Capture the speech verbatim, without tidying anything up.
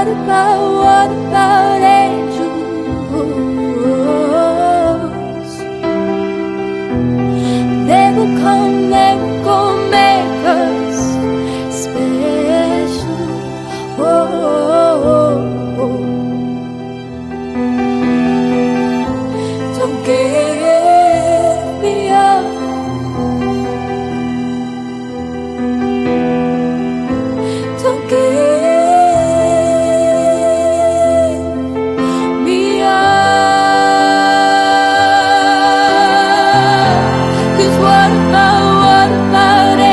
what about, what about angels? They will come, they will go make us special. Whoa. Don't give me up. Don't give me up. 'Cause what about, what about